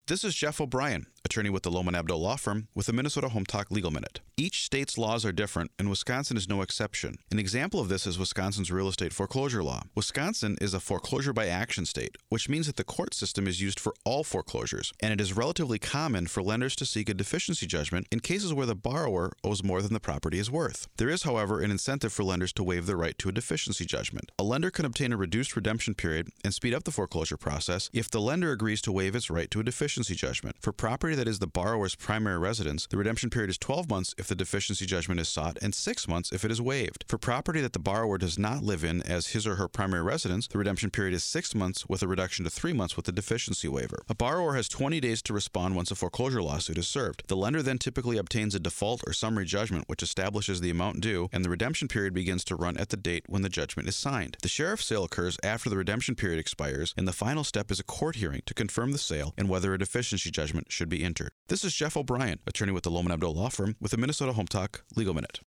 This is Jeff O'Brien, attorney with the Lohman Abdo Law Firm with the Minnesota Home Talk Legal Minute. Each state's laws are different, and Wisconsin is no exception. An example of this is Wisconsin's real estate foreclosure law. Wisconsin is a foreclosure by action state, which means that the court system is used for all foreclosures, and it is relatively common for lenders to seek a deficiency judgment in cases where the borrower owes more than the property is worth. There is, however, an incentive for lenders to waive their right to a deficiency judgment. A lender can obtain a reduced redemption period and speed up the foreclosure process if the lender agrees to waive its right to a deficiency judgment. For property that is the borrower's primary residence, the redemption period is 12 months if the deficiency judgment is sought and 6 months if it is waived. For property that the borrower does not live in as his or her primary residence, the redemption period is 6 months with a reduction to 3 months with the deficiency waiver. A borrower has 20 days to respond once a foreclosure lawsuit is served. The lender then typically obtains a default or summary judgment which establishes the amount due, and the redemption period begins to run at the date when the judgment is signed. The sheriff's sale occurs after the redemption period expires, and the final step is a court hearing to confirm the sale and whether a deficiency judgment should be entered. This is Jeff O'Brien, attorney with the Lohman Abdo Law Firm with the Minnesota Home Talk Legal Minute.